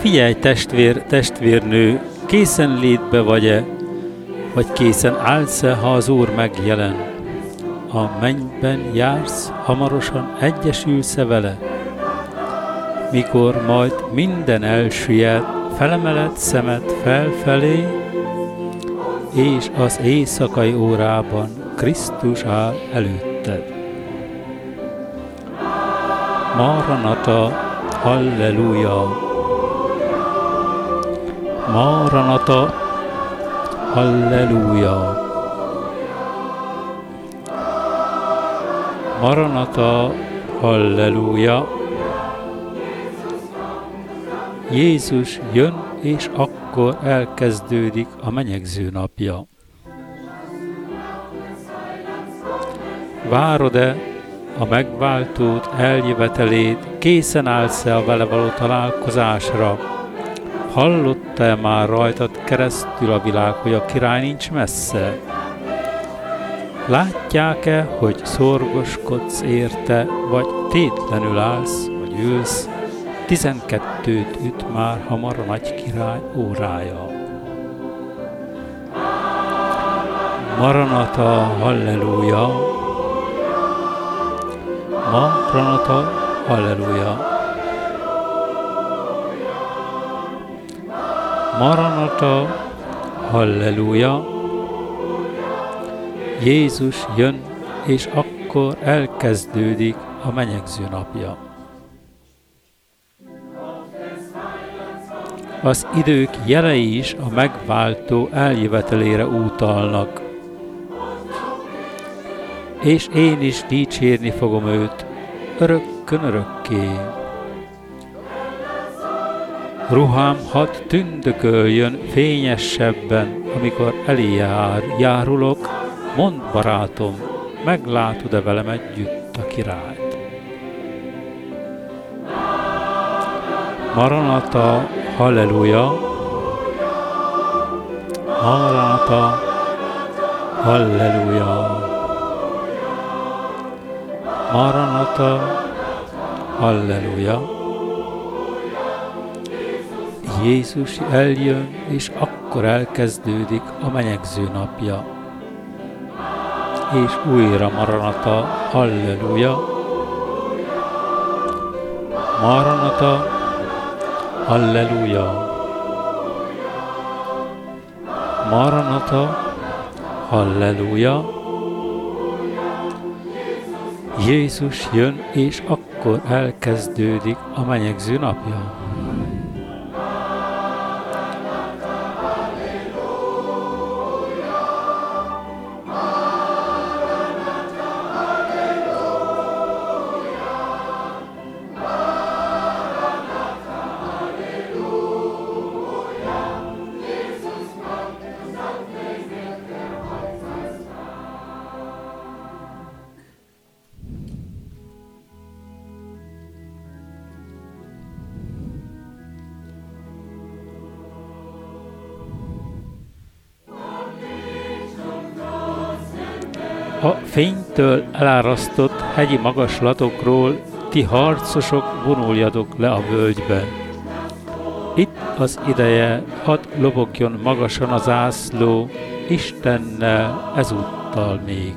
Figyelj, testvérnő, készen létbe vagy-e, vagy készen állsz-e, ha az Úr megjelen? A mennyben jársz, hamarosan egyesülsz-e vele? Mikor majd minden elsüllyed, felemeled szemed felfelé, és az éjszakai órában Krisztus áll előtted. Maranata, halleluja! Maranata, halleluja! Maranata, halleluja! Jézus jön, és akkor elkezdődik a menyegző napja. Várod-e a megváltót, eljövetelét, készen állsz-e a vele való találkozásra? Hallotta-e már rajtad keresztül a világ, hogy a király nincs messze? Látják-e, hogy szorgoskodsz érte, vagy tétlenül állsz, vagy ülsz? 12-t üt már hamar a nagy király órája. Maranata, halleluja! Maranata, halleluja! Maranata, halleluja! Jézus jön, és akkor elkezdődik a menyegző napja. Az idők jelei is a megváltó eljövetelére utalnak. És én is dicsérni fogom őt, örökkön örökké. Ruhám hadd tündököljön fényesebben, amikor elé járulok, mondd barátom, meglátod-e velem együtt a királyt. Maranata, halleluja! Maranata, halleluja! Maranata, halleluja! Jézus eljön, és akkor elkezdődik a menyegző napja. És újra maranata, halleluja! Maranata, halleluja! Maranata, halleluja! Jézus jön, és akkor elkezdődik a menyegző napja. A fénytől elárasztott hegyi magaslatokról ti harcosok vonuljatok le a völgybe. Itt az ideje, hadd lobogjon magasan a zászló, Istennel ezúttal még.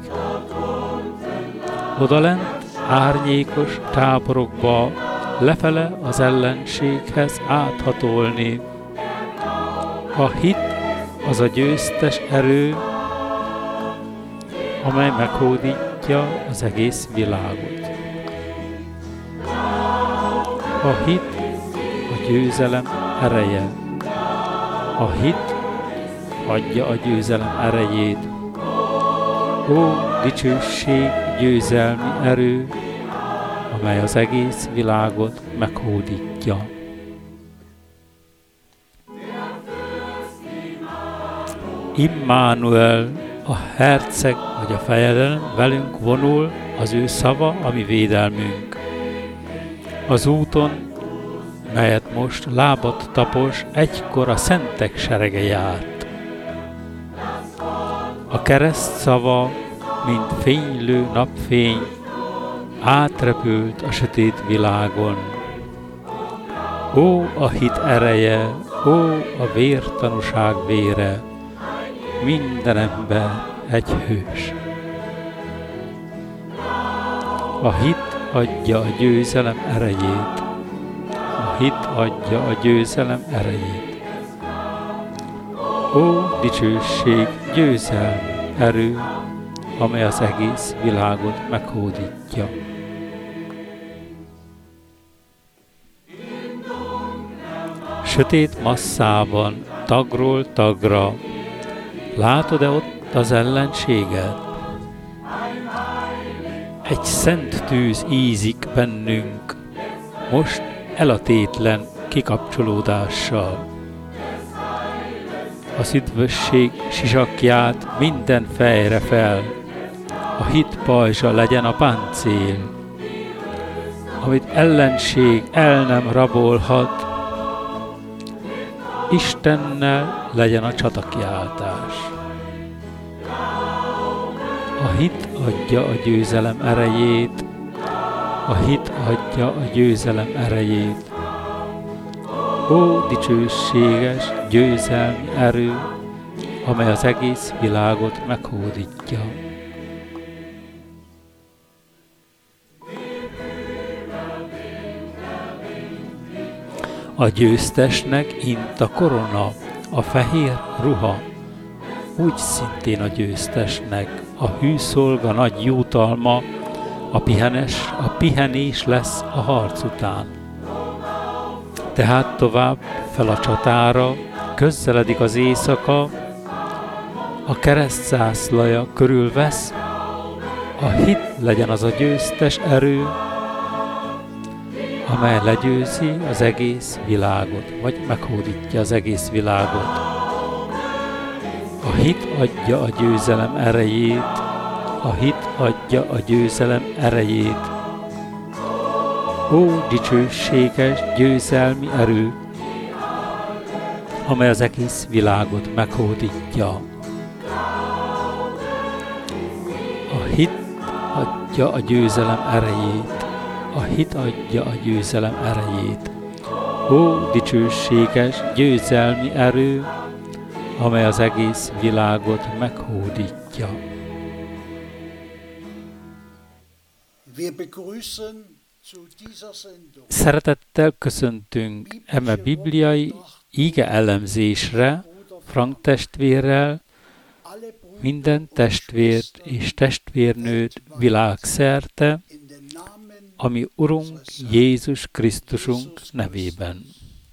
Odalent árnyékos táborokba, lefele az ellenséghez áthatolni. A hit az a győztes erő, amely meghódítja az egész világot. A hit a győzelem ereje. A hit adja a győzelem erejét. Ó, dicsőség, győzelmi erő, amely az egész világot meghódítja. Immanuel, a herceg vagy a fejedelem velünk vonul, az ő szava, a mi védelmünk. Az úton, melyet most lábat tapos, egykor a szentek serege járt. A kereszt szava, mint fénylő napfény, átrepült a sötét világon. Ó, a hit ereje, ó, a vértanúság vére, minden ember egy hős. A hit adja a győzelem erejét. A hit adja a győzelem erejét. Ó, dicsőség, győzelem, erő, amely az egész világot meghódítja. Sötét masszában, tagról tagra, látod-e ott az ellenséget? Egy szent tűz ízik bennünk, most elatétlen kikapcsolódással. Az üdvösség sisakját minden fejre fel, a hit pajzsa legyen a páncél, amit ellenség el nem rabolhat, Istennel legyen a csatakiáltás. A hit adja a győzelem erejét, a hit adja a győzelem erejét. Ó, dicsőséges, győzelmi erő, amely az egész világot meghódítja. A győztesnek int a korona, a fehér ruha, úgy szintén a győztesnek a hűszolga nagy jutalma, a pihenés lesz a harc után. Tehát tovább fel a csatára, közeledik az éjszaka, a keresztzászlaja körülvesz, a hit legyen az a győztes erő, amely legyőzi az egész világot, vagy meghódítja az egész világot. A hit adja a győzelem erejét, a hit adja a győzelem erejét. Ó, dicsőséges, győzelmi erő, amely az egész világot meghódítja. A hit adja a győzelem erejét. A hit adja a győzelem erejét. Ó, dicsőséges, győzelmi erő, amely az egész világot meghódítja. Szeretettel köszöntünk eme bibliai íge elemzésre Frank testvérrel, minden testvért és testvérnőt világszerte, ami Urunk Jézus Krisztusunk nevében.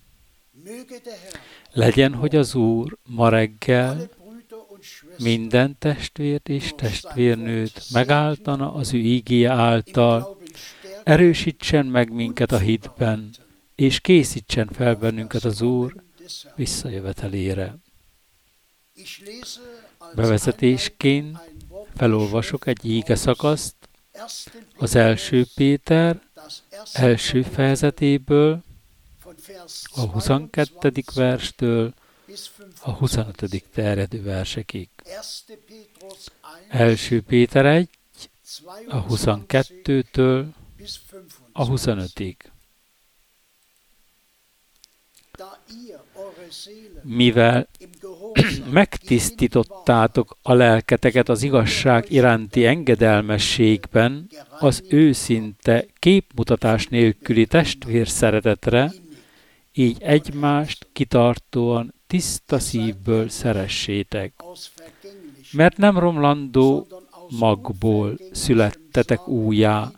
Legyen, hogy az Úr ma reggel minden testvért és testvérnőt megáltana az ő ígéje által, erősítsen meg minket a hitben, és készítsen fel bennünket az Úr visszajövetelére. Bevezetésként felolvasok egy ígeszakaszt az 1. Péter első fejezetéből, a 22. verstől a 25. terjedő versekig. 1. Péter 1, a 22-től a 25-ig. Mivel megtisztítottátok a lelketeket az igazság iránti engedelmességben, az őszinte, képmutatás nélküli testvérszeretetre, így egymást kitartóan tiszta szívből szeressétek. Mert nem romlandó magból születtetek újjá,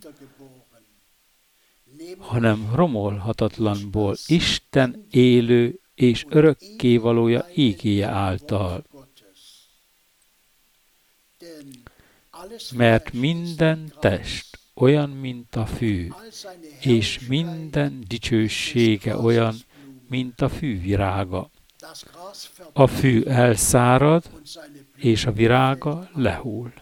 hanem romolhatatlanból, Isten élő és örökkévalója ígéje által. Mert minden test olyan, mint a fű, és minden dicsősége olyan, mint a fűvirága. A fű elszárad, és a virága lehull.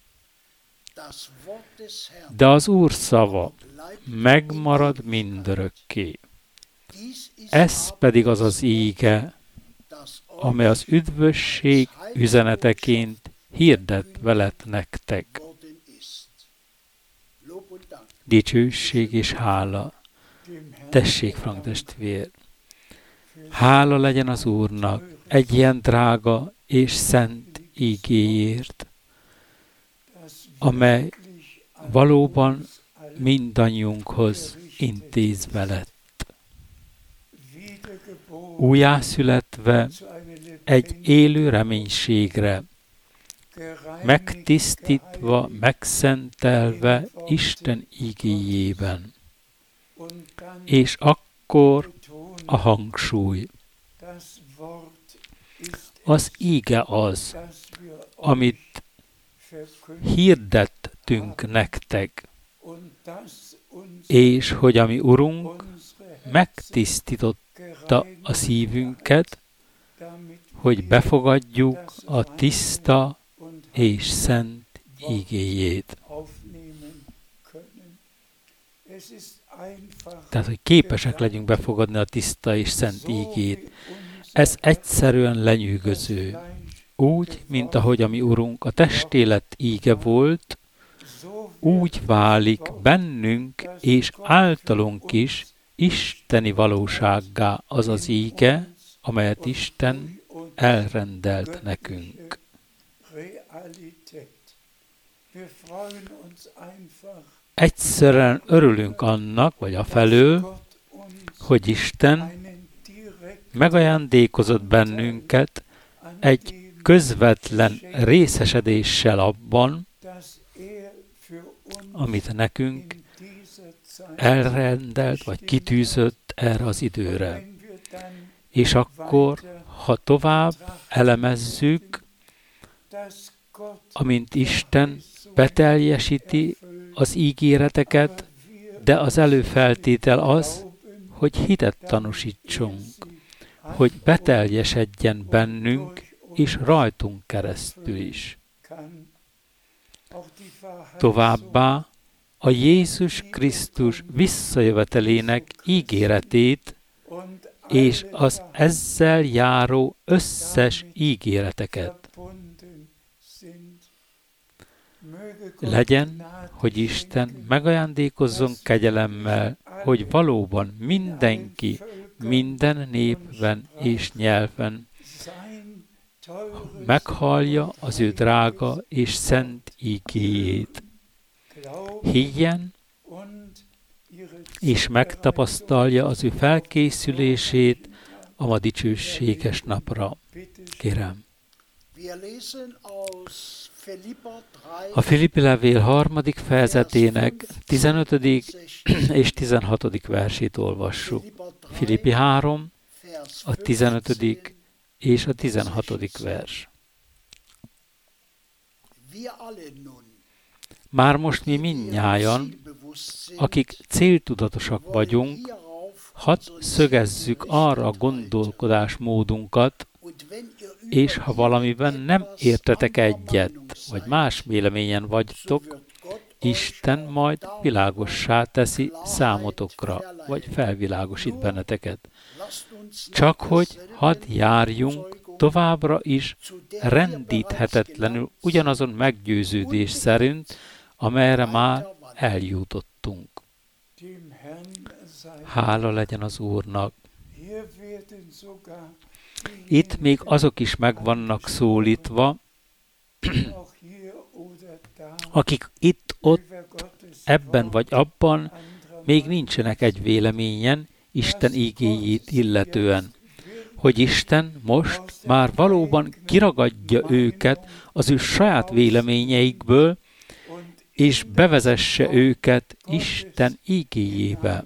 De az Úr szava megmarad mindörökké. Ez pedig az az íge, amely az üdvösség üzeneteként hirdet veled nektek. Dicsőség és hála Tessék, Frank testvér! Hála legyen az Úrnak egy ilyen drága és szent ígéért, amely valóban mindannyiunkhoz intézve lett. Újjászületve egy élő reménységre, megtisztítva, megszentelve Isten igéjében. És akkor a hangsúly. Az íge az, amit hirdettünk nektek, és hogy a mi Urunk megtisztította a szívünket, hogy befogadjuk a tiszta és szent igéjét. Tehát, hogy képesek legyünk befogadni a tiszta és szent ígét. Ez egyszerűen lenyűgöző. Úgy, mint ahogy a mi Urunk a testélet íge volt, úgy válik bennünk és általunk is isteni valósággá az az íge, amelyet Isten elrendelt nekünk. Egyszerűen örülünk annak, vagy afelől, hogy Isten megajándékozott bennünket egy közvetlen részesedéssel abban, amit nekünk elrendelt, vagy kitűzött erre az időre. És akkor, ha tovább elemezzük, amint Isten beteljesíti az ígéreteket, de az előfeltétel az, hogy hitet tanúsítsunk, hogy beteljesedjen bennünk és rajtunk keresztül is. Továbbá a Jézus Krisztus visszajövetelének ígéretét és az ezzel járó összes ígéreteket. Legyen, hogy Isten megajándékozzon kegyelemmel, hogy valóban mindenki, minden népben és nyelven meghallja az ő drága és szent ígéjét. Higgyen, és megtapasztalja az ő felkészülését a ma dicsőséges napra. Kérem. A Filippi levél 3. fejezetének 15. és 16. versét olvassuk. Filippi 3, a 15. és a 16. vers. Már most mi mindnyájan, akik céltudatosak vagyunk, hadd szögezzük arra a gondolkodásmódunkat, és ha valamiben nem értetek egyet, vagy más véleményen vagytok, Isten majd világossá teszi számotokra, vagy felvilágosít benneteket. Csak hogy hadd járjunk továbbra is rendíthetetlenül ugyanazon meggyőződés szerint, amelyre már eljutottunk. Hála legyen az Úrnak! Itt még azok is meg vannak szólítva, akik itt-ott, ebben vagy abban még nincsenek egy véleményen Isten ígéjét illetően, hogy Isten most már valóban kiragadja őket az ő saját véleményeikből, és bevezesse őket Isten ígéjébe.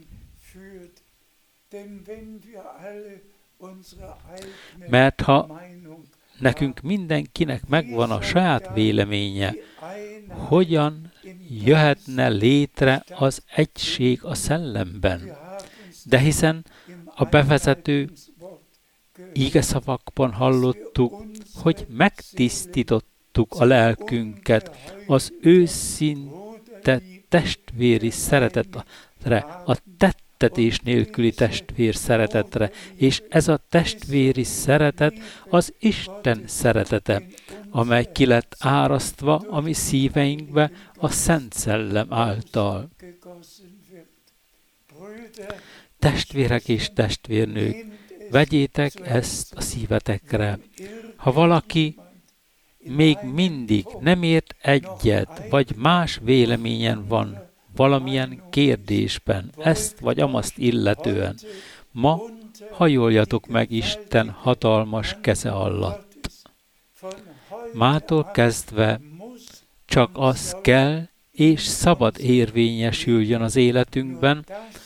Mert ha nekünk mindenkinek megvan a saját véleménye, hogyan jöhetne létre az egység a szellemben? De hiszen a bevezető ígeszavakban hallottuk, hogy megtisztítottuk a lelkünket az őszinte testvéri szeretetre, a tettetés nélküli testvér szeretetre, és ez a testvéri szeretet az Isten szeretete, amely ki lett árasztva a mi szíveinkbe a Szent Szellem által. Testvérek és testvérnők, vegyétek ezt a szívetekre. Ha valaki még mindig nem ért egyet, vagy más véleményen van valamilyen kérdésben, ezt vagy amazt illetően, ma hajoljatok meg Isten hatalmas keze alatt. Mától kezdve csak az kell, és szabad érvényesüljön az életünkben,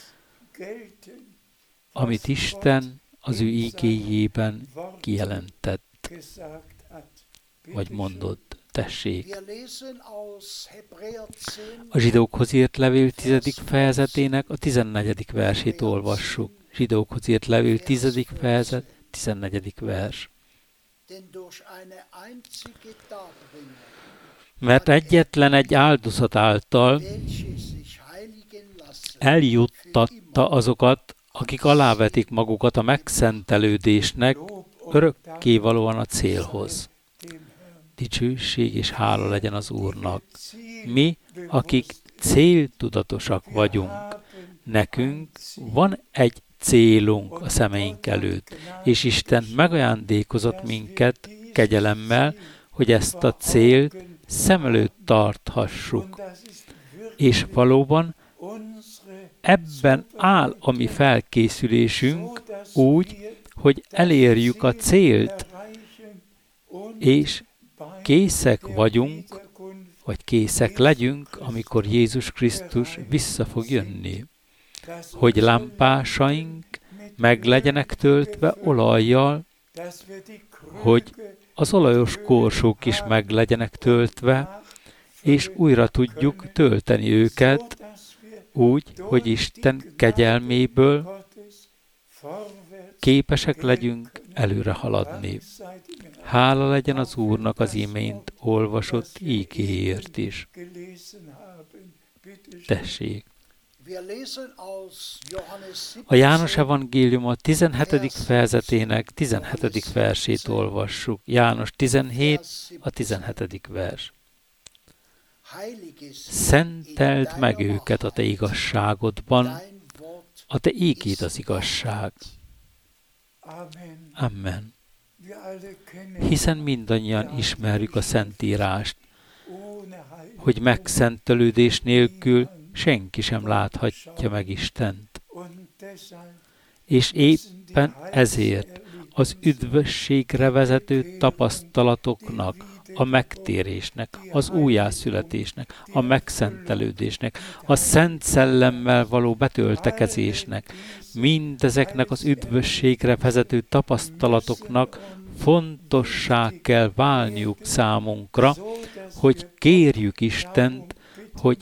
amit Isten az ő igéjében kijelentett, vagy mondott. Tessék. A Zsidókhoz írt levél 10. fejezetének a 14. versét olvassuk. Zsidókhoz írt levél 10. fejezet, 14. vers. Mert egyetlen egy áldozat által eljuttatta azokat, akik alávetik magukat a megszentelődésnek, örökkévalóan a célhoz. Dicsőség és hála legyen az Úrnak. Mi, akik céltudatosak vagyunk, nekünk van egy célunk a szemeink előtt, és Isten megajándékozott minket kegyelemmel, hogy ezt a célt szem előtt tarthassuk. És valóban ebben áll a mi felkészülésünk úgy, hogy elérjük a célt, és készek vagyunk, vagy készek legyünk, amikor Jézus Krisztus vissza fog jönni. Hogy lámpásaink meg legyenek töltve olajjal, hogy az olajos korsók is meg legyenek töltve, és újra tudjuk tölteni őket úgy, hogy Isten kegyelméből képesek legyünk előre haladni. Hála legyen az Úrnak az imént olvasott ígéért is. Tessék! A János evangélium a 17. fejezetének 17. versét olvassuk. János 17, a 17. vers. Szenteld meg őket a te igazságodban, a te ígéd az igazság. Amen. Hiszen mindannyian ismerjük a Szentírást, hogy megszentelődés nélkül senki sem láthatja meg Istent. És éppen ezért az üdvösségre vezető tapasztalatoknak, a megtérésnek, az újjászületésnek, a megszentelődésnek, a Szent Szellemmel való betöltekezésnek, mindezeknek az üdvösségre vezető tapasztalatoknak fontossá kell válniuk számunkra, hogy kérjük Istent, hogy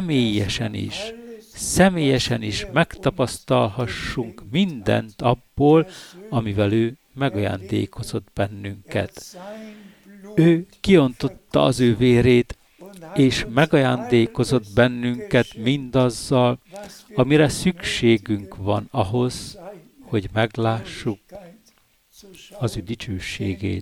személyesen is megtapasztalhassunk mindent abból, amivel ő megajándékozott bennünket. Ő kiontotta az ő vérét, és megajándékozott bennünket mindazzal, amire szükségünk van ahhoz, hogy meglássuk az ő dicsőségét.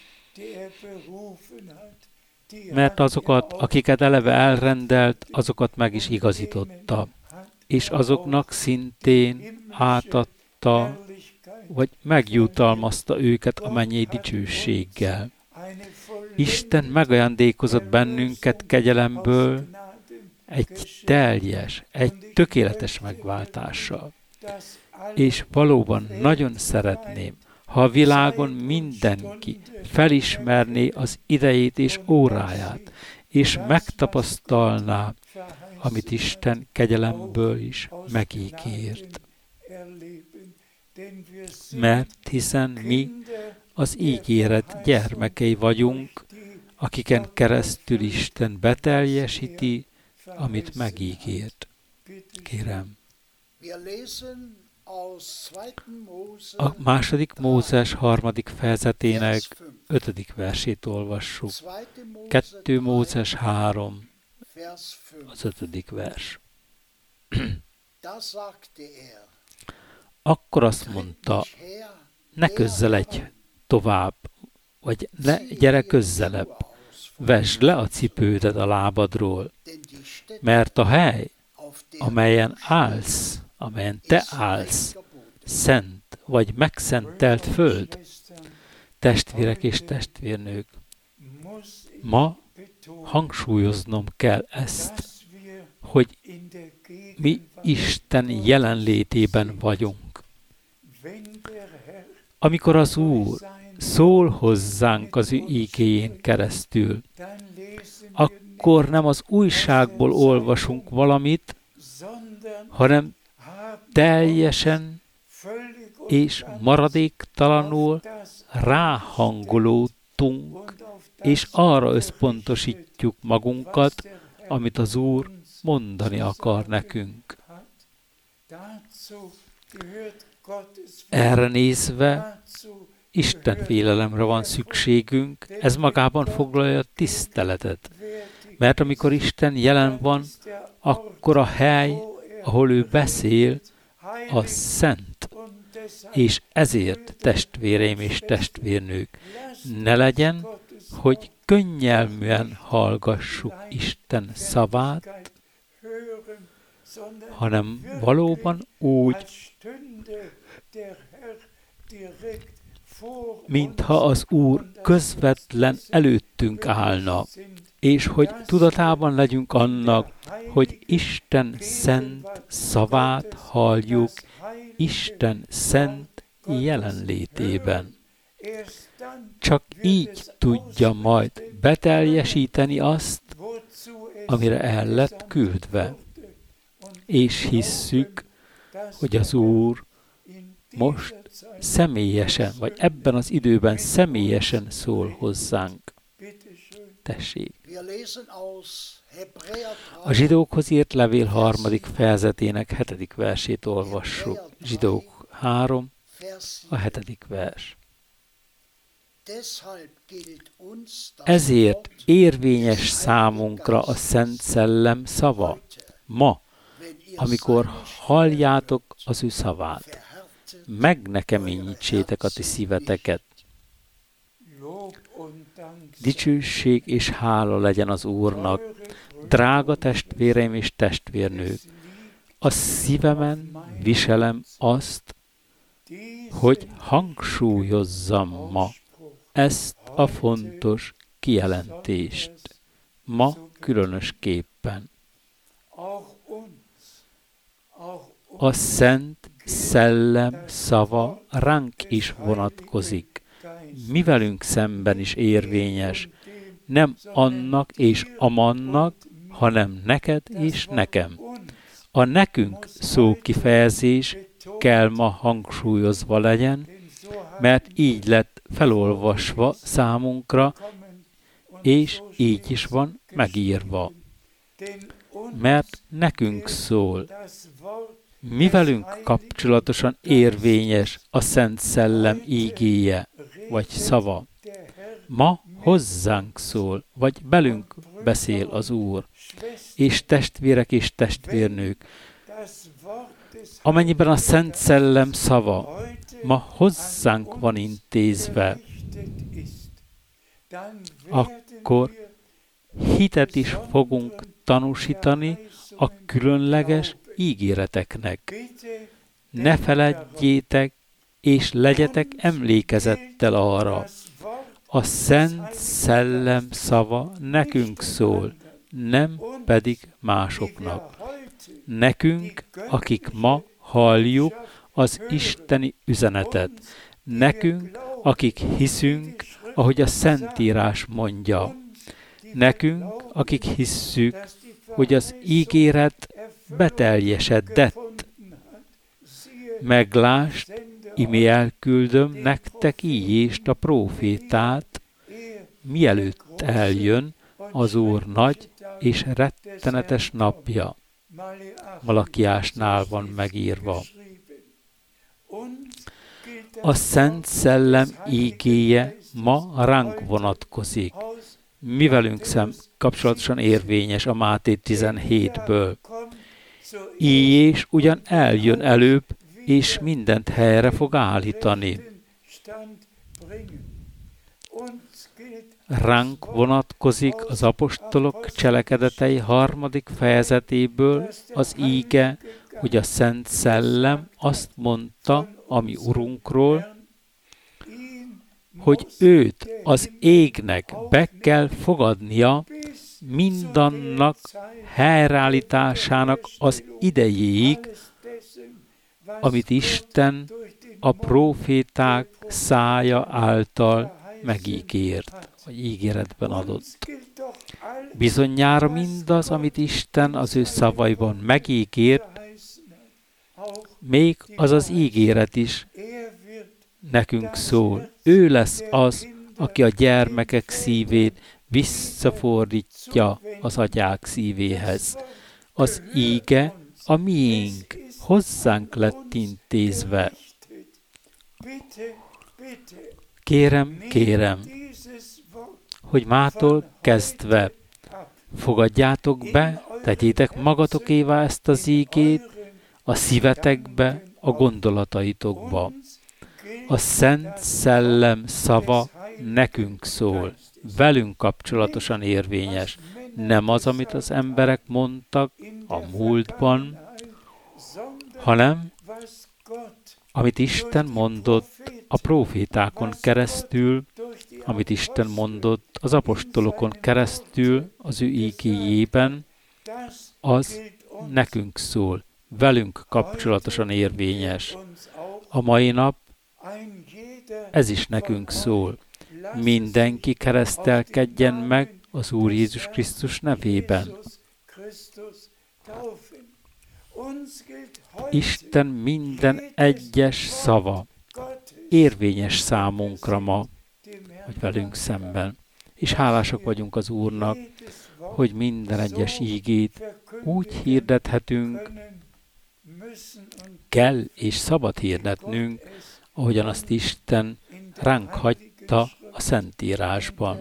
Mert azokat, akiket eleve elrendelt, azokat meg is igazította, és azoknak szintén átadta, vagy megjutalmazta őket a mennyei dicsőséggel. Isten megajándékozott bennünket kegyelemből egy teljes, egy tökéletes megváltással. És valóban nagyon szeretném, ha a világon mindenki felismerné az idejét és óráját, és megtapasztalná, amit Isten kegyelemből is megígért. Mert hiszen mi az ígéret gyermekei vagyunk, akiken keresztül Isten beteljesíti, amit megígért. Kérem. A második Mózes 3. fejezetének 5. versét olvassuk. 2 Mózes 3, az 5. vers. Akkor azt mondta, ne közeledj tovább, vagy ne gyere közelebb, vesd le a cipődet a lábadról, mert a hely, amelyen állsz, amelyen te állsz, szent vagy megszentelt föld. Testvérek és testvérnők, ma hangsúlyoznom kell ezt, hogy mi Isten jelenlétében vagyunk. Amikor az Úr szól hozzánk az ő ígéjén keresztül, akkor nem az újságból olvasunk valamit, hanem teljesen és maradéktalanul ráhangolódtunk, és arra összpontosítjuk magunkat, amit az Úr mondani akar nekünk. Erre nézve Isten félelemre van szükségünk, ez magában foglalja a tiszteletet. Mert amikor Isten jelen van, akkor a hely, ahol ő beszél, a szent. És ezért, testvéreim és testvérnők, ne legyen, hogy könnyelműen hallgassuk Isten szavát, hanem valóban úgy, mintha az Úr közvetlen előttünk állna, és hogy tudatában legyünk annak, hogy Isten szent szavát halljuk Isten szent jelenlétében. Csak így tudja majd beteljesíteni azt, amire el lett küldve. És hisszük, hogy az Úr most személyesen, vagy ebben az időben személyesen szól hozzánk. Tessék! A Zsidókhoz írt levél 3. fejezetének 7. versét olvassuk. Zsidók 3, a 7. vers. Ezért érvényes számunkra a Szent Szellem szava. Ma, amikor halljátok az ő szavát, meg ne keményítsétek a ti szíveteket. Dicsőség és hála legyen az Úrnak, drága testvéreim és testvérnők. A szívemen viselem azt, hogy hangsúlyozzam ma ezt a fontos kijelentést. Ma különösképpen. A Szent Szellem szava ránk is vonatkozik. Mi velünk szemben is érvényes. Nem annak és amannak, hanem neked és nekem. A nekünk szókifejezés kell ma hangsúlyozva legyen, mert így lett felolvasva számunkra, és így is van megírva. Mert nekünk szól. Mi velünk kapcsolatosan érvényes a Szent Szellem ígéje, vagy szava. Ma hozzánk szól, vagy belünk beszél az Úr. És testvérek és testvérnők, amennyiben a Szent Szellem szava ma hozzánk van intézve, akkor hitet is fogunk tanúsítani a különleges ígéreteknek. Ne feledjétek, és legyetek emlékezettel arra. A Szent Szellem szava nekünk szól, nem pedig másoknak. Nekünk, akik ma halljuk az isteni üzenetet. Nekünk, akik hiszünk, ahogy a Szentírás mondja. Nekünk, akik hisszük, hogy az ígéret beteljesedett. Meglásd, imi elküldöm nektek Íjést a prófétát, mielőtt eljön az Úr nagy és rettenetes napja. Malakiásnál van megírva. A Szent Szellem ígéje ma ránk vonatkozik. Mi velünk kapcsolatosan érvényes a Máté 17-ből. Íjés ugyan eljön előbb, és mindent helyre fog állítani. Ránk vonatkozik az apostolok cselekedetei 3. fejezetéből az íge, hogy a Szent Szellem azt mondta a mi Urunkról, hogy őt az égnek be kell fogadnia mindannak helyreállításának az idejéig, amit Isten a próféták szája által megígért, vagy ígéretben adott. Bizonyára mindaz, amit Isten az ő szavaiban megígért, még az az ígéret is nekünk szól. Ő lesz az, aki a gyermekek szívét visszafordítja az atyák szívéhez. Az íge a miénk, hozzánk lett intézve. Kérem, hogy mától kezdve fogadjátok be, tegyétek magatokévá ezt az ígét a szívetekbe, a gondolataitokba. A Szent Szellem szava nekünk szól, velünk kapcsolatosan érvényes. Nem az, amit az emberek mondtak a múltban, hanem amit Isten mondott a prófétákon keresztül, amit Isten mondott az apostolokon keresztül az ő ígéjében, az nekünk szól, velünk kapcsolatosan érvényes. A mai nap ez is nekünk szól. Mindenki keresztelkedjen meg az Úr Jézus Krisztus nevében. Isten minden egyes szava érvényes számunkra ma, hogy velünk szemben. És hálásak vagyunk az Úrnak, hogy minden egyes ígét úgy hirdethetünk, kell és szabad hirdetnünk, ahogyan azt Isten ránk hagyta a Szentírásban.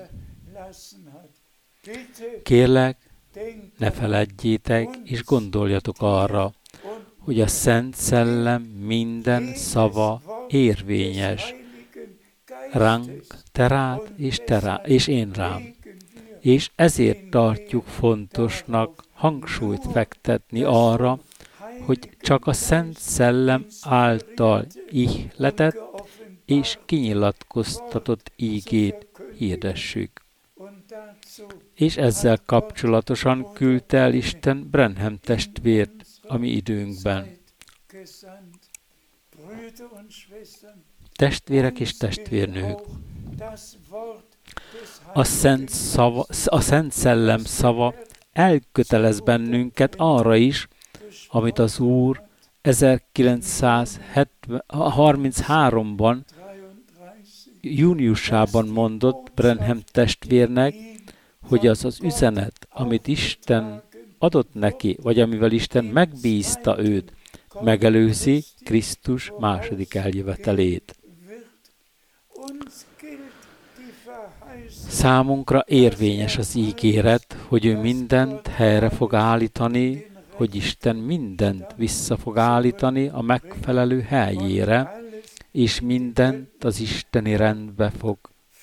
Kérlek, ne feledjétek és gondoljatok arra, hogy a Szent Szellem minden szava érvényes. Ránk, te rád és én rám. És ezért tartjuk fontosnak hangsúlyt fektetni arra, hogy csak a Szent Szellem által ihletett és kinyilatkoztatott ígét hirdessük. És ezzel kapcsolatosan küldte el Isten Branham testvért a mi időnkben. Testvérek és testvérnők, a Szent Szellem szava elkötelez bennünket arra is, amit az Úr 1933-ban júniusában mondott Branham testvérnek, hogy az az üzenet, amit Isten adott neki, vagy amivel Isten megbízta őt, megelőzi Krisztus második eljövetelét. Számunkra érvényes az ígéret, hogy ő mindent helyre fog állítani, hogy Isten mindent vissza fog állítani a megfelelő helyére, és mindent az isteni rendbe fog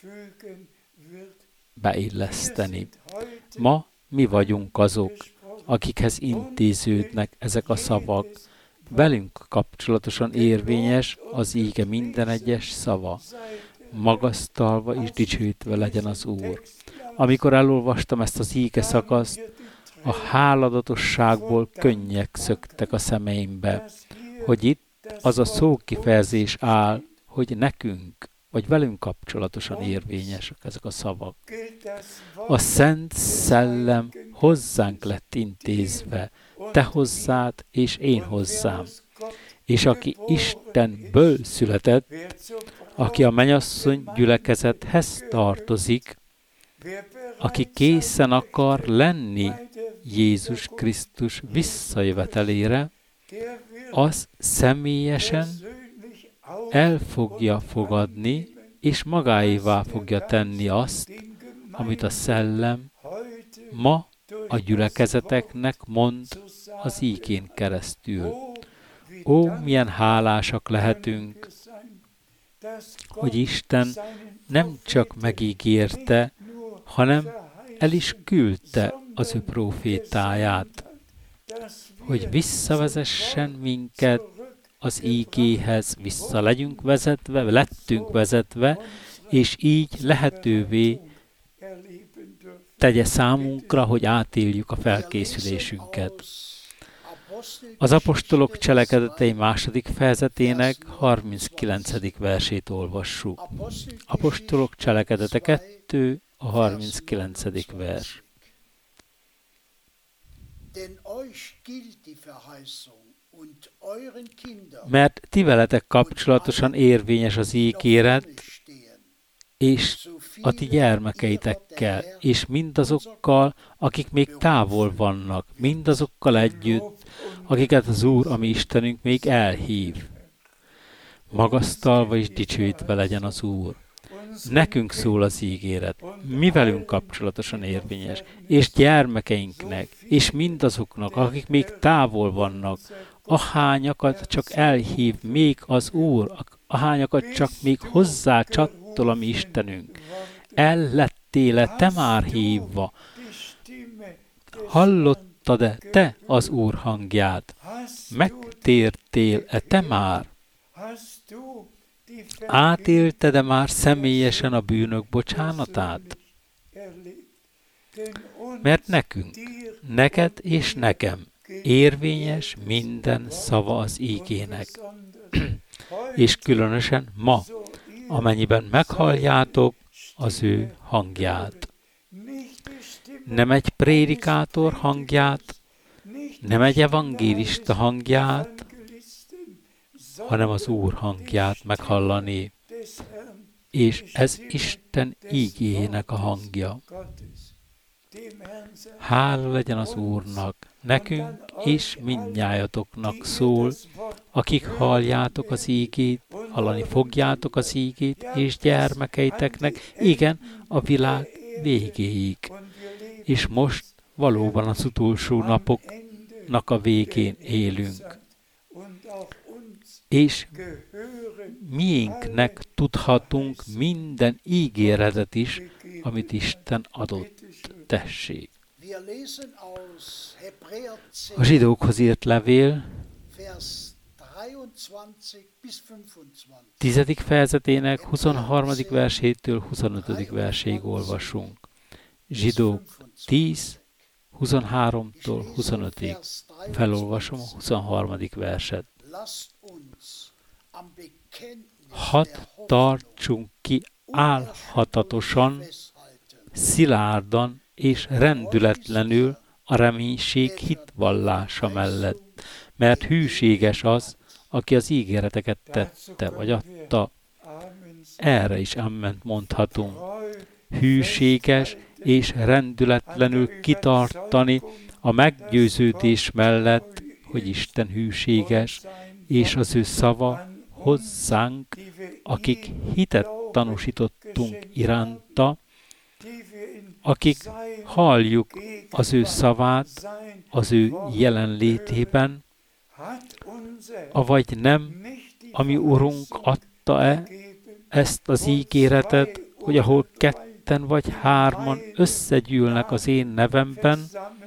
beilleszteni. Ma mi vagyunk azok, akikhez intéződnek ezek a szavak. Velünk kapcsolatosan érvényes az íge minden egyes szava. Magasztalva és dicsőítve legyen az Úr. Amikor elolvastam ezt az íge szakaszt, a háladatosságból könnyek szöktek a szemeimbe, hogy itt az a szókifejezés áll, hogy nekünk, vagy velünk kapcsolatosan érvényesek ezek a szavak. A Szent Szellem hozzánk lett intézve, te hozzád és én hozzám. És aki Istenből született, aki a mennyasszony gyülekezethez tartozik, aki készen akar lenni Jézus Krisztus visszajövetelére, az személyesen el fogja fogadni, és magáévá fogja tenni azt, amit a Szellem ma a gyülekezeteknek mond az ígén keresztül. Ó, milyen hálásak lehetünk, hogy Isten nem csak megígérte, hanem el is küldte az ő prófétáját. hogy visszavezessen minket az ígéhez, vissza legyünk vezetve, lettünk vezetve, és így lehetővé tegye számunkra, hogy átéljük a felkészülésünket. Az apostolok cselekedetei 2. fejezetének 39. versét olvassuk. Apostolok cselekedete 2, a 39. vers. Mert ti veletek kapcsolatosan érvényes az ígéret, és a ti gyermekeitekkel, és mindazokkal, akik még távol vannak, mindazokkal együtt, akiket az Úr, a mi Istenünk még elhív. Magasztalva és dicsőítve legyen az Úr. Nekünk szól az ígéret, mi velünk kapcsolatosan érvényes, és gyermekeinknek, és mindazoknak, akik még távol vannak, ahányakat csak elhív még az Úr, ahányakat csak még hozzá csattol a mi Istenünk. El lettél-e te már hívva? Hallottad-e te az Úr hangját? Megtértél-e te már? Átélted-e már személyesen a bűnök bocsánatát? Mert nekünk, neked és nekem érvényes minden szava az ígének. És különösen ma, amennyiben meghalljátok az ő hangját. Nem egy prédikátor hangját, nem egy evangélista hangját, hanem az Úr hangját meghallani. És ez Isten ígéjének a hangja. Hála legyen az Úrnak, nekünk és mindnyájatoknak szól, akik halljátok az ígét, hallani fogjátok az ígét, és gyermekeiteknek, igen, a világ végéig. És most valóban az utolsó napoknak a végén élünk. És miénknek tudhatunk minden ígéretet is, amit Isten adott. Tessék. A zsidókhoz írt levél 10. fejezetének 23. versétől 25. verséig olvasunk. Zsidók 10, 23-tól 25-ig. Felolvasom a 23. verset. Hadd tartsunk ki álhatatosan, szilárdan és rendületlenül a reménység hitvallása mellett, mert hűséges az, aki az ígéreteket tette vagy adta. Erre is amment mondhatunk. Hűséges és rendületlenül kitartani a meggyőződés mellett, hogy Isten hűséges, és az ő szava hozzánk, akik hitet tanúsítottunk iránta, akik halljuk az ő szavát az ő jelenlétében, avagy nem, ami Urunk adta-e ezt az ígéretet, hogy ahol 2 vagy 3 összegyűlnek az én nevemben,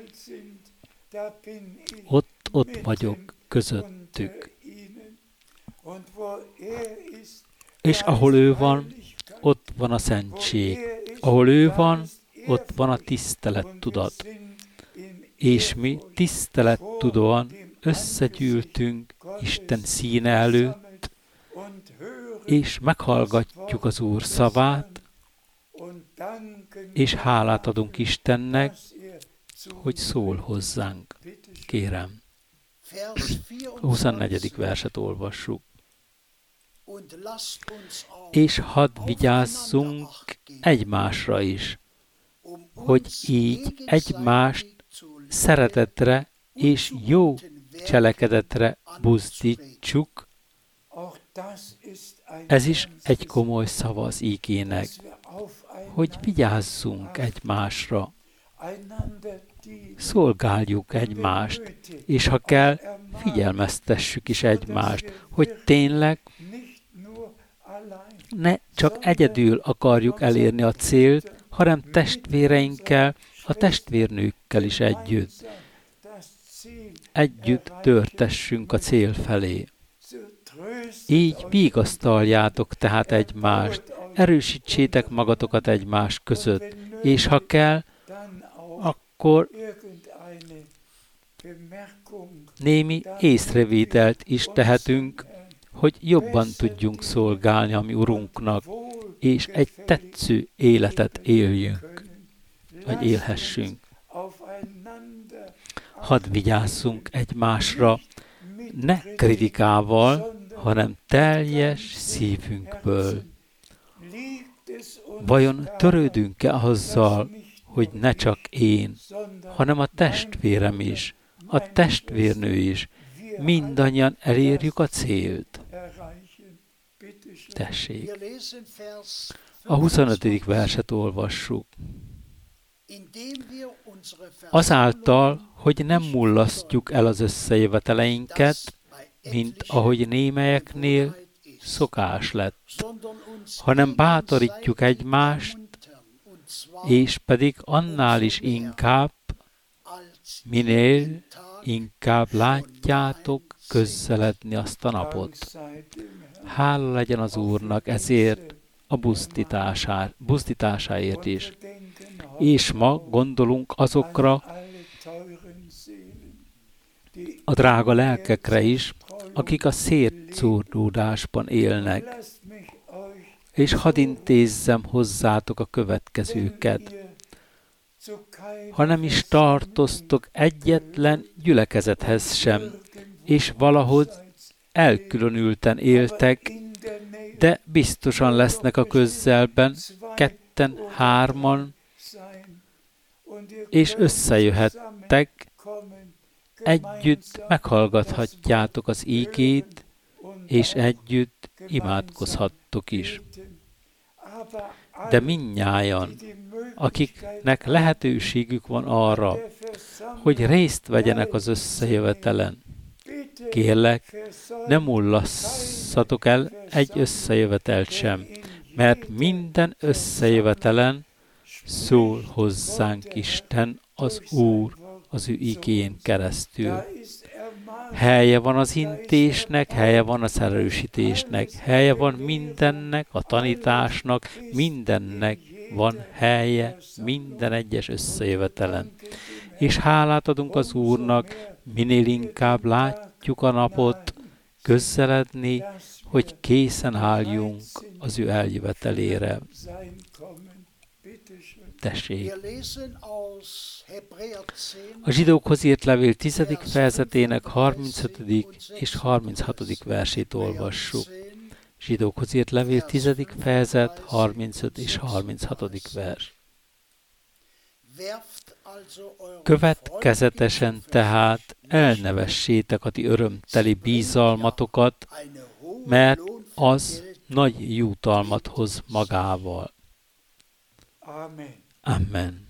ott vagyok közöttük. És ahol ő van, ott van a szentség. Ahol ő van, ott van a tisztelettudat. És mi tisztelettudóan összegyűltünk Isten színe előtt, és meghallgatjuk az Úr szavát, és hálát adunk Istennek, hogy szól hozzánk. Kérem. A 24. verset olvassuk. És hadd vigyázzunk egymásra is, hogy így egymást szeretetre és jó cselekedetre buzdítsuk. Ez is egy komoly szava az ígének, hogy vigyázzunk egymásra, szolgáljuk egymást, és ha kell, figyelmeztessük is egymást, hogy tényleg ne csak egyedül akarjuk elérni a célt, hanem testvéreinkkel, a testvérnőkkel is együtt. együtt törtessünk a cél felé. Így vigasztaljátok tehát egymást, erősítsétek magatokat egymás között, és ha kell, akkor némi észrevételt is tehetünk, hogy jobban tudjunk szolgálni a mi Urunknak, és egy tetsző életet éljünk, vagy élhessünk. Hadd vigyázzunk egymásra, ne kritikával, hanem teljes szívünkből. Vajon törődünk-e azzal, hogy ne csak én, hanem a testvérem is, a testvérnő is, mindannyian elérjük a célt? Tessék. A 25. verset olvassuk. Azáltal, hogy nem mullasztjuk el az összejöveteleinket, mint ahogy némelyeknél szokás lett, hanem bátorítjuk egymást, és pedig annál is inkább, minél inkább látjátok közeledni azt a napot. Hála legyen az Úrnak ezért a buzdításáért is. És ma gondolunk azokra a drága lelkekre is, akik a szétszóródásban élnek. És hadd intézzem hozzátok a következőket. Ha nem is tartoztok egyetlen gyülekezethez sem, és valahogy elkülönülten éltek, de biztosan lesznek a közelben 2-3, és összejöhettek, együtt meghallgathatjátok az ígét, és együtt imádkozhattok is. De mindnyájan, akiknek lehetőségük van arra, hogy részt vegyenek az összejövetelen, kérlek, ne mullasszatok el egy összejövetelt sem, mert minden összejövetelen szól hozzánk Isten, az Úr, az ő igén keresztül. Helye van az intésnek, helye van az erősítésnek, helye van mindennek, a tanításnak, mindennek van helye minden egyes összejövetelen. És hálát adunk az Úrnak, minél inkább látjuk a napot közeledni, hogy készen álljunk az ő eljövetelére. Tessék! A zsidókhoz írt levél 10. fejezetének 35. és 36. versét olvassuk. Zsidókhoz írt levél 10. fejezet, 35 és 36. vers. Következetesen tehát elnevessétek a ti örömteli bízalmatokat, mert az nagy jutalmat hoz magával. Amen.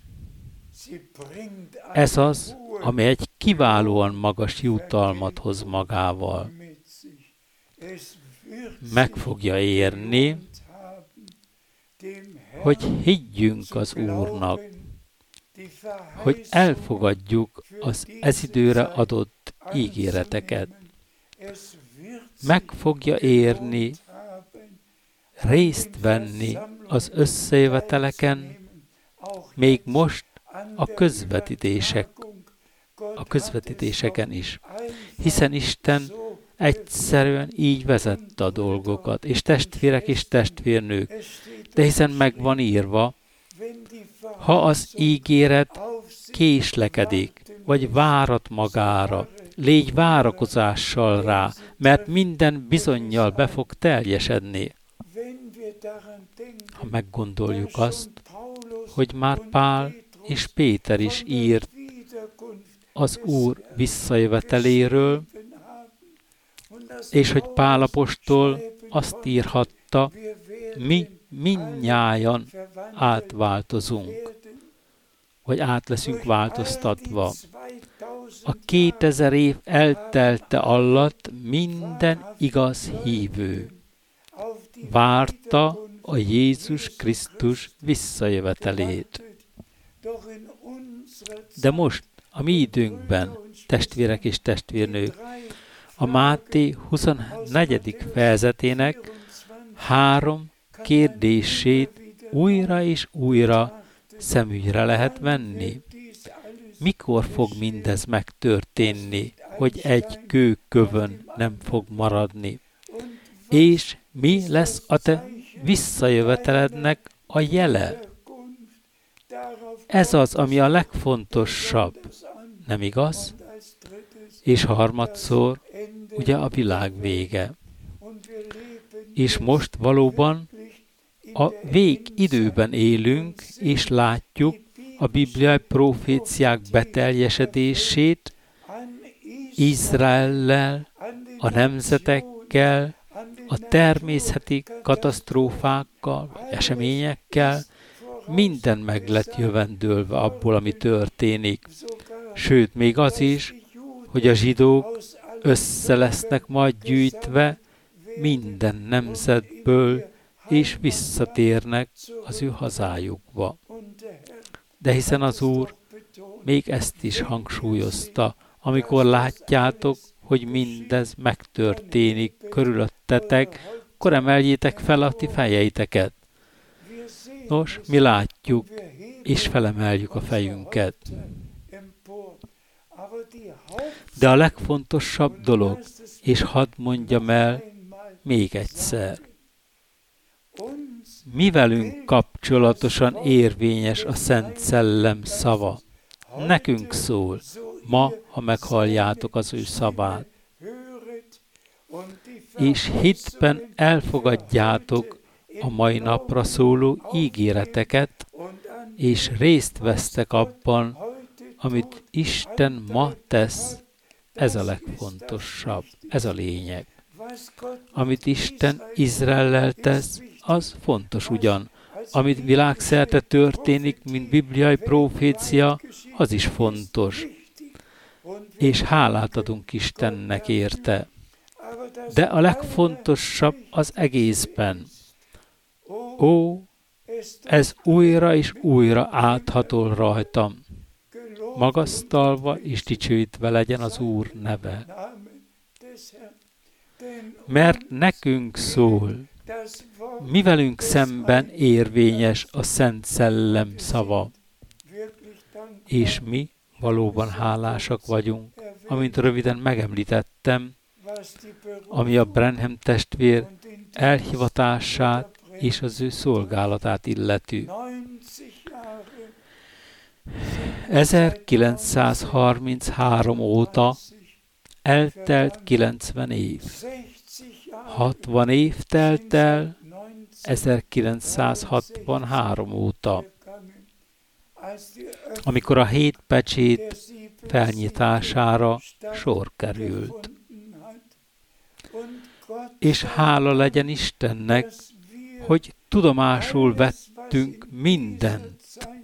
Ez az, ami egy kiválóan magas jutalmat hoz magával. Meg fogja érni, hogy higgyünk az Úrnak, hogy elfogadjuk az ez időre adott ígéreteket. Meg fogja érni, részt venni az összejöveteleken, még most a közvetítéseken is. Hiszen Isten egyszerűen így vezette a dolgokat, és testvérek és testvérnők, de hiszen meg van írva, ha az ígéret késlekedik, vagy várat magára, légy várakozással rá, mert minden bizonnyal be fog teljesedni. Ha meggondoljuk azt, hogy már Pál és Péter is írt az Úr visszajöveteléről, és hogy Pál apostol azt írhatta, mi mindnyájan átváltozunk, vagy át leszünk változtatva. A 2000 év eltelte alatt minden igaz hívő várta a Jézus Krisztus visszajövetelét. De most a mi időnkben, testvérek és testvérnők, a Máté 24. fejezetének 3 kérdését újra és újra szemügyre lehet venni. Mikor fog mindez megtörténni, hogy egy kőkövön nem fog maradni? És mi lesz a te visszajövetelednek a jele? Ez az, ami a legfontosabb, nem igaz? És harmadszor, ugye a világ vége. És most valóban a végidőben élünk, és látjuk a bibliai proféciák beteljesedését Izraellel, a nemzetekkel, a természeti katasztrófákkal, vagy eseményekkel, minden meg lett jövendőlve abból, ami történik. Sőt, még az is, hogy a zsidók össze lesznek majd gyűjtve minden nemzetből, és visszatérnek az ő hazájukba. De hiszen az Úr még ezt is hangsúlyozta, amikor látjátok, hogy mindez megtörténik körülöttetek, akkor emeljétek fel a ti fejeiteket. Nos, mi látjuk, és felemeljük a fejünket. De a legfontosabb dolog, és hadd mondjam el még egyszer, mi velünk kapcsolatosan érvényes a Szent Szellem szava. Nekünk szól, ma, ha meghalljátok az ő szavát. És hitben elfogadjátok a mai napra szóló ígéreteket, és részt vesztek abban, amit Isten ma tesz. Ez a legfontosabb, ez a lényeg. Amit Isten Izraellel tesz, az fontos ugyan. Amit világszerte történik, mint bibliai profécia, az is fontos. És hálát adunk Istennek érte. De a legfontosabb az egészben. Ó, ez újra és újra áthatol rajtam. Magasztalva és dicsőítve legyen az Úr neve. Mert nekünk szól, mi velünk szemben érvényes a Szent Szellem szava. És mi valóban hálásak vagyunk, amint röviden megemlítettem, ami a Branham testvér elhivatását és az ő szolgálatát illeti. 1933 óta eltelt 90 év. 60 év telt el 1963 óta, amikor a 7 pecsét felnyitására sor került. És hála legyen Istennek, hogy tudomásul vettünk mindent.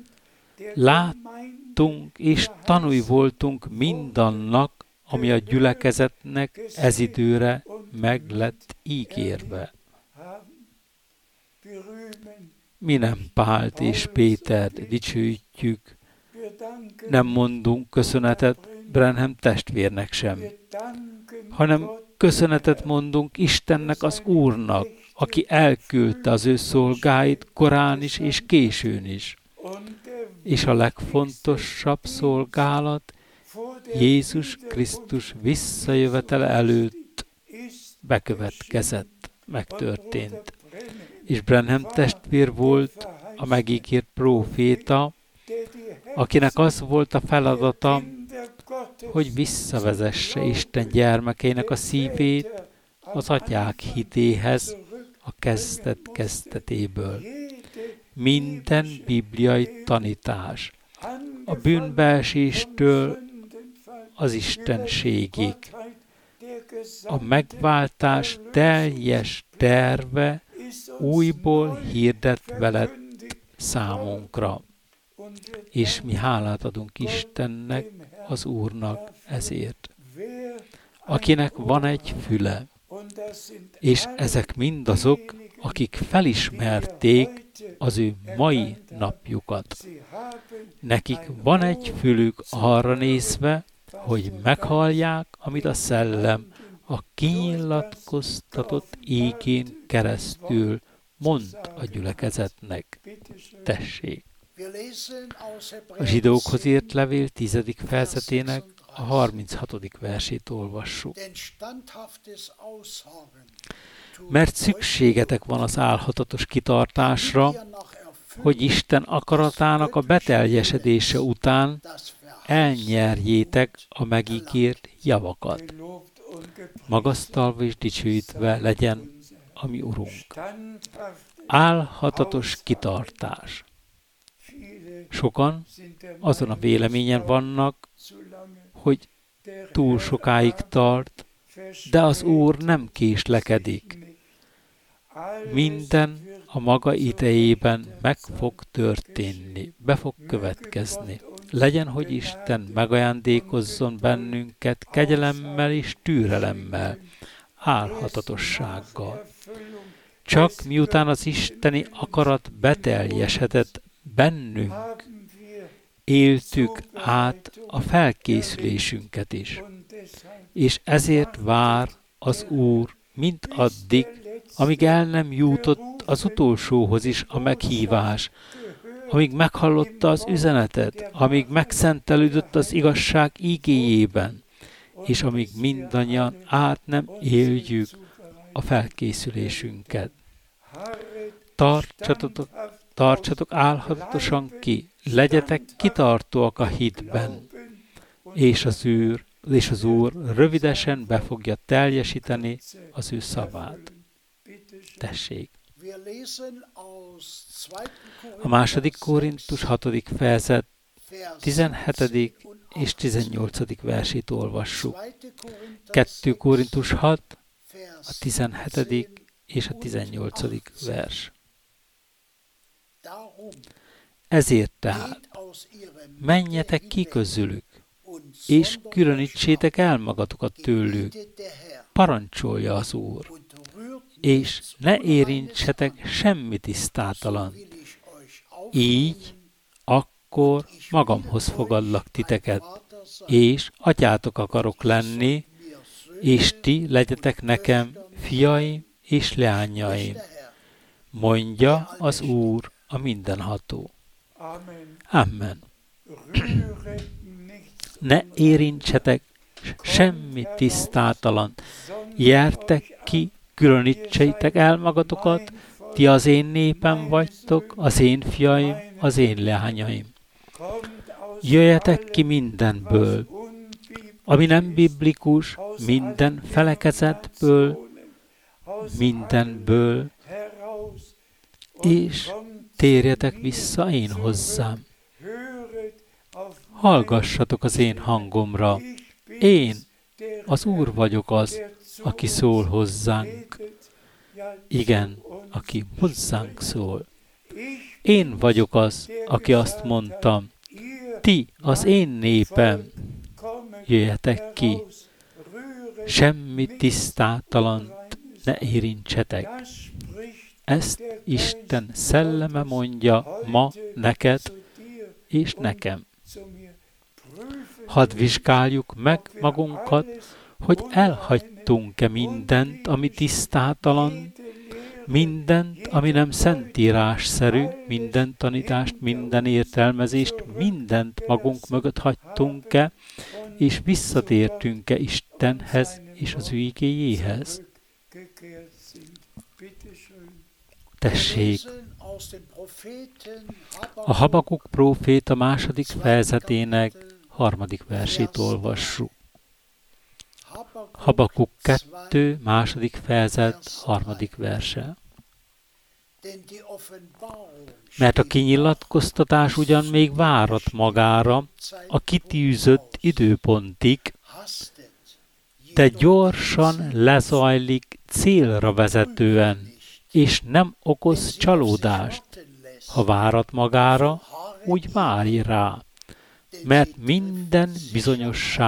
Láttunk és tanúi voltunk mindannak, ami a gyülekezetnek ez időre meg lett ígérve. Mi nem Pált és Pétert dicsőítjük, nem mondunk köszönetet Branham testvérnek sem, hanem köszönetet mondunk Istennek, az Úrnak, aki elküldte az ő szolgáit korán is és későn is. És a legfontosabb szolgálat Jézus Krisztus visszajövetele előtt bekövetkezett, megtörtént. És Branham testvér volt a megígért próféta, akinek az volt a feladata, hogy visszavezesse Isten gyermekeinek a szívét az atyák hitéhez a kezdet-kezdetéből. Minden bibliai tanítás, a bűnbeeséstől az istenségig, a megváltás teljes terve újból hirdetve lett számunkra. És mi hálát adunk Istennek, az Úrnak ezért. Akinek van egy füle, és ezek mindazok, akik felismerték az ő mai napjukat. Nekik van egy fülük arra nézve, hogy meghallják, amit a szellem a kinyilatkoztatott ígén keresztül mond a gyülekezetnek. Tessék! A zsidókhoz írt levél 10. fejezetének a 36. versét olvassuk. Mert szükségetek van az álhatatos kitartásra, hogy Isten akaratának a beteljesedése után elnyerjétek a megígért javakat. Magasztalva és dicsőítve legyen a mi Urunk. Álhatatos kitartás. Sokan azon a véleményen vannak, hogy túl sokáig tart, de az Úr nem késlekedik. Minden a maga idejében meg fog történni, be fog következni. Legyen, hogy Isten megajándékozzon bennünket kegyelemmel és türelemmel, álhatatossággal. Csak miután az isteni akarat beteljesedett bennünk, éltük át a felkészülésünket is. És ezért vár az Úr mindaddig, amíg el nem jutott az utolsóhoz is a meghívás, amíg meghallotta az üzenetet, amíg megszentelődött az igazság ígéjében, és amíg mindannyian át nem éljük a felkészülésünket. Tartsatok álhatatosan ki, legyetek kitartóak a hitben, és az Úr rövidesen be fogja teljesíteni az ő szavát. Tessék! A 2. Korintus 6. fejezet 17. és 18. versét olvassuk. 2. Korintus 6, a 17. és a 18. vers. Ezért tehát menjetek ki közülük, és különítsétek el magatokat tőlük, parancsolja az Úr, és ne érintsetek semmi tisztátalan. Így akkor magamhoz fogadlak titeket, és atyátok akarok lenni, és ti legyetek nekem fiaim és leányaim, mondja az Úr a mindenható. Amen. Ne érintsetek semmi tisztátalan, jártek ki, különítsétek el magatokat, ti az én népem vagytok, az én fiaim, az én leányaim. Jöjjetek ki mindenből, ami nem biblikus, minden felekezetből, mindenből, és térjetek vissza én hozzám. Hallgassatok az én hangomra. Én, az Úr vagyok az, aki szól hozzánk. Igen, aki hozzánk szól. Én vagyok az, aki azt mondtam, ti, az én népem, jöjjetek ki, semmi tisztátalant ne érintsetek. Ezt Isten szelleme mondja ma neked és nekem. Hadd vizsgáljuk meg magunkat, hogy elhagytunk-e mindent, ami tisztátalan, mindent, ami nem szentírásszerű, minden tanítást, minden értelmezést, mindent magunk mögött hagytunk-e, és visszatértünk-e Istenhez és az ő igéjéhez. Tessék! A Habakuk próféta 2. fejezetének 3. versét olvassuk. Habakuk 2. 2. fejezet 3. verse. Mert a kinyilatkoztatás ugyan még várat magára a kitűzött időpontig, de gyorsan lezajlik célra vezetően, és nem okoz csalódást. Ha várat magára, úgy várj rá, mert minden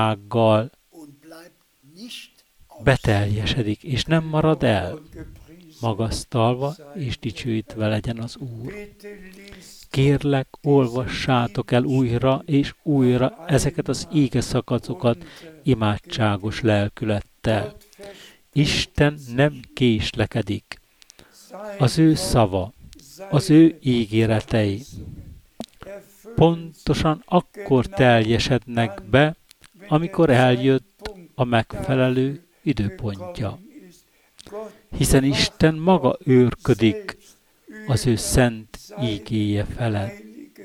bizonyossággal beteljesedik, és nem marad el. magasztalva és dicsőítve legyen az Úr. Kérlek, olvassátok el újra és újra ezeket az íge szakaszokat imádságos lelkülettel. Isten nem késlekedik. Az ő szava, az ő ígéretei pontosan akkor teljesednek be, amikor eljött a megfelelő időpontja. Hiszen Isten maga őrködik az ő szent ígéje felett.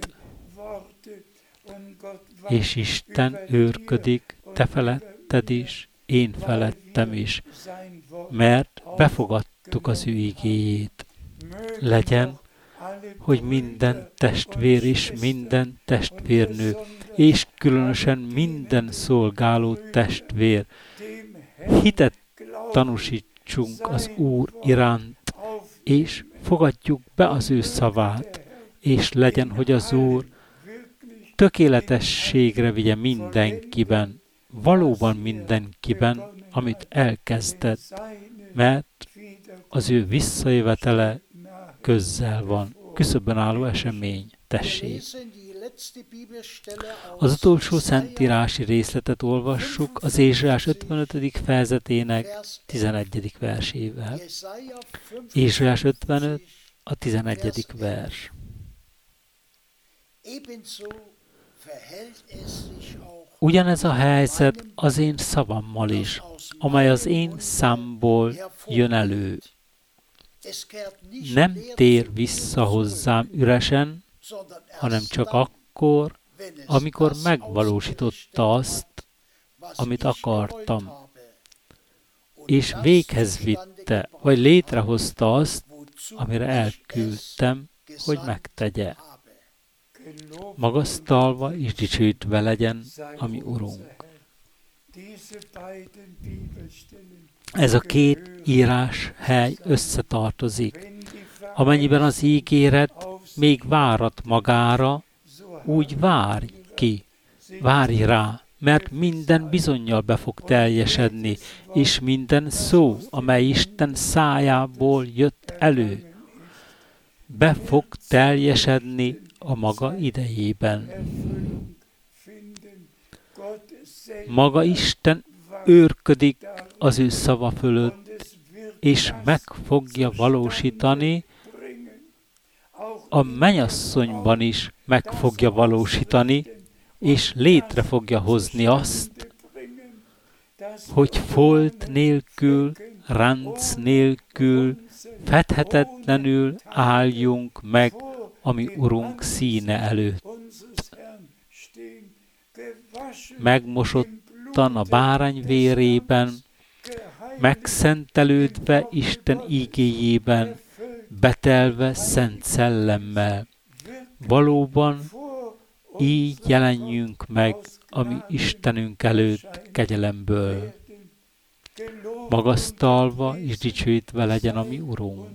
És Isten őrködik te feletted is, én felettem is, mert befogadtuk az ő ígéjét. Legyen, hogy minden testvér és minden testvérnő, és különösen minden szolgáló testvér hitet tanúsítsunk az Úr iránt, és fogadjuk be az ő szavát, és legyen, hogy az Úr tökéletességre vigye mindenkiben, valóban mindenkiben, amit elkezdett, mert az ő visszajövetele közel van. Küszöbben álló esemény, tessék. Az utolsó szentírási részletet olvassuk az Ézsaiás 55. fejezetének 11. versével. Ézsaiás 55, a 11. vers. Ugyanez a helyzet az én szavammal is, amely az én számból jön elő. Nem tér vissza hozzám üresen, hanem csak akkor, amikor megvalósította azt, amit akartam, és véghez vitte, vagy létrehozta azt, amire elküldtem, hogy megtegye. Magasztalva és dicsőítve legyen a mi Urunk. Ez a két íráshely összetartozik. Amennyiben az ígéret még várat magára, úgy várj rá, mert minden bizonnyal be fog teljesedni, és minden szó, amely Isten szájából jött elő, be fog teljesedni a maga idejében. Maga Isten őrködik az ő szava fölött, és meg fogja valósítani, a mennyasszonyban is meg fogja valósítani, és létre fogja hozni azt, hogy folt nélkül, ránc nélkül, fedhetetlenül álljunk meg a mi Urunk színe előtt. Megmosottan a bárány vérében, megszentelődve Isten ígéjében, betelve szent szellemmel. Valóban így jelenjünk meg a mi Istenünk előtt kegyelemből. Magasztalva és dicsőítve legyen a mi Urunk.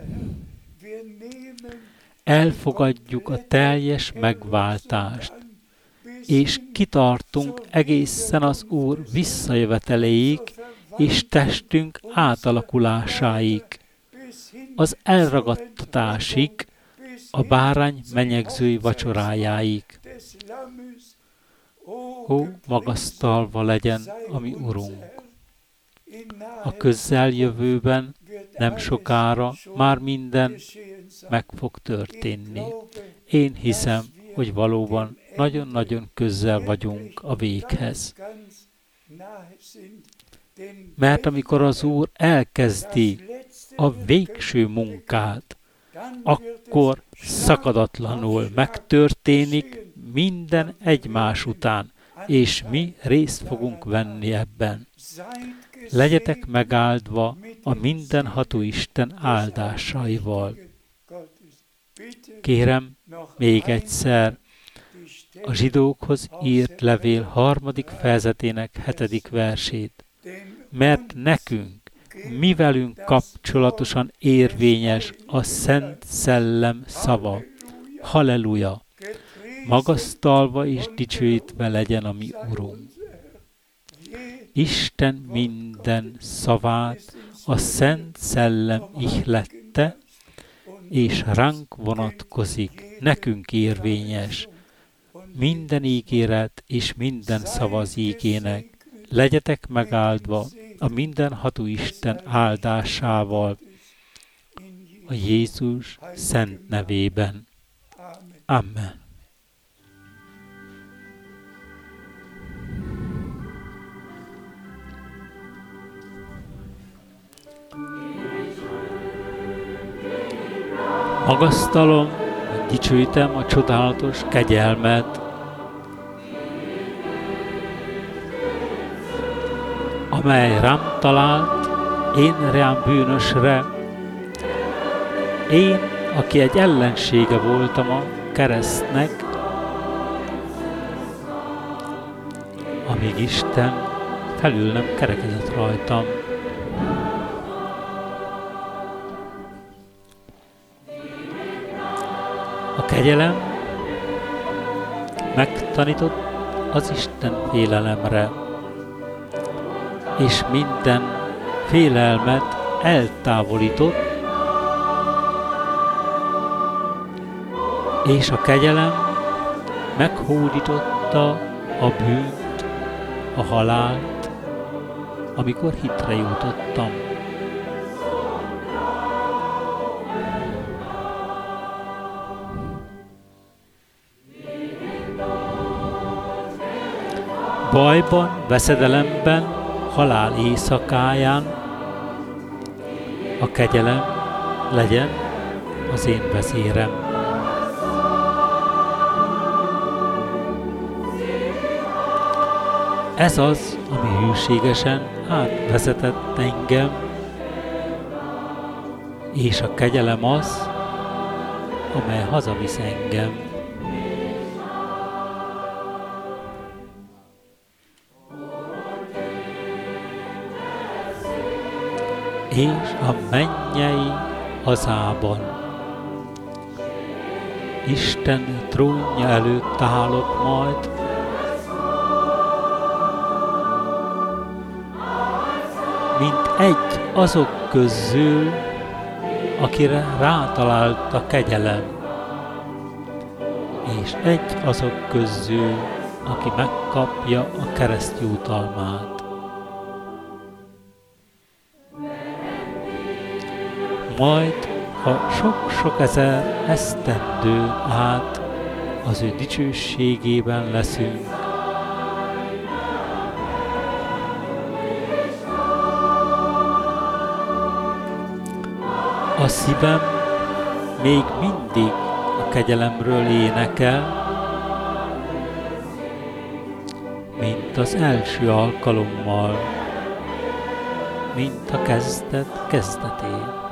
Elfogadjuk a teljes megváltást, és kitartunk egészen az Úr visszajöveteléig, és testünk átalakulásáig, az elragadtatásig, a bárány menyegzői vacsorájáig. Ó, magasztalva legyen a mi Urunk! A közeljövőben nem sokára már minden meg fog történni. Én hiszem, hogy valóban nagyon-nagyon közel vagyunk a véghez. Mert amikor az Úr elkezdi a végső munkát, akkor szakadatlanul megtörténik minden egymás után, és mi részt fogunk venni ebben. Legyetek megáldva a mindenható Isten áldásaival. Kérem még egyszer a zsidókhoz írt levél 3. fejezetének 7. versét. Mert nekünk, mi velünk kapcsolatosan érvényes a Szent Szellem szava. Halleluja! Magasztalva és dicsőítve legyen a mi Urunk. Isten minden szavát a Szent Szellem ihlette, és ránk vonatkozik, nekünk érvényes. Minden ígéret és minden szava az ígének. Legyetek megáldva a mindenható Isten áldásával, a Jézus szent nevében. Amen. Magasztalom, dicsőítem a csodálatos kegyelmet, amely rám talált, én rám bűnösre, én, aki egy ellensége voltam a keresztnek, amíg Isten felül nem kerekedett rajtam. A kegyelem megtanított az Isten félelemre, és minden félelmet eltávolított, és a kegyelem meghódította a bűnt, a halált, amikor hitre jutottam. Bajban, veszedelemben, halál éjszakáján a kegyelem legyen az én vezérem. Ez az, ami hűségesen átvezetett engem, és a kegyelem az, amely hazavisz engem. És a mennyei hazában Isten trónja előtt állok majd, mint egy azok közül, akire rátalált a kegyelem, és egy azok közül, aki megkapja a kereszt jutalmát. Majd, ha sok-sok ezer esztendő át az ő dicsőségében leszünk, a szívem még mindig a kegyelemről énekel, mint az első alkalommal, mint a kezdet kezdetén.